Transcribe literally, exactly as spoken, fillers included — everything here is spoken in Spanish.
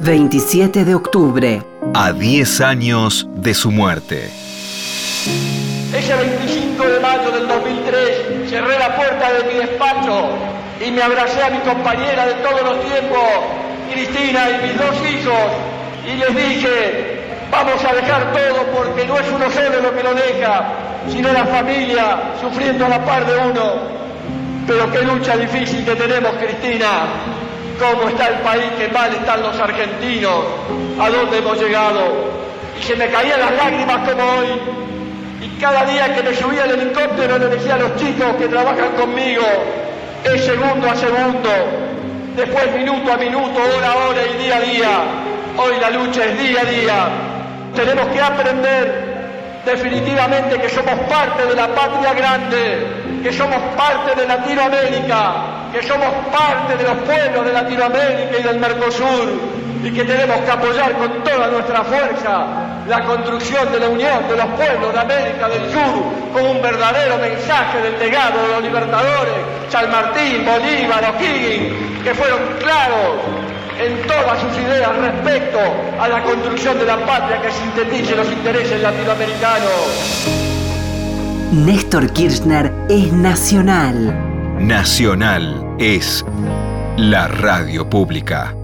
veintisiete de octubre. A diez años de su muerte. Ese veinticinco de mayo del dos mil tres cerré la puerta de mi despacho y me abracé a mi compañera de todos los tiempos, Cristina, y mis dos hijos, y les dije: vamos a dejar todo, porque no es uno solo lo que lo deja, sino la familia sufriendo a la par de uno. Pero qué lucha difícil que tenemos, Cristina. Cómo está el país, qué mal están los argentinos, a dónde hemos llegado. Y se me caían las lágrimas como hoy. Y cada día que me subía al helicóptero le decía a los chicos que trabajan conmigo: es segundo a segundo, después minuto a minuto, hora a hora y día a día. Hoy la lucha es día a día. Tenemos que aprender definitivamente que somos parte de la patria grande, que somos parte de Latinoamérica, que somos parte de los pueblos de Latinoamérica y del Mercosur, y que tenemos que apoyar con toda nuestra fuerza la construcción de la unión de los pueblos de América del Sur, con un verdadero mensaje del legado de los libertadores, San Martín, Bolívar, O'Higgins, que fueron claros en todas sus ideas respecto a la construcción de la patria que sintetice los intereses latinoamericanos. Néstor Kirchner es nacional. Nacional es la radio pública.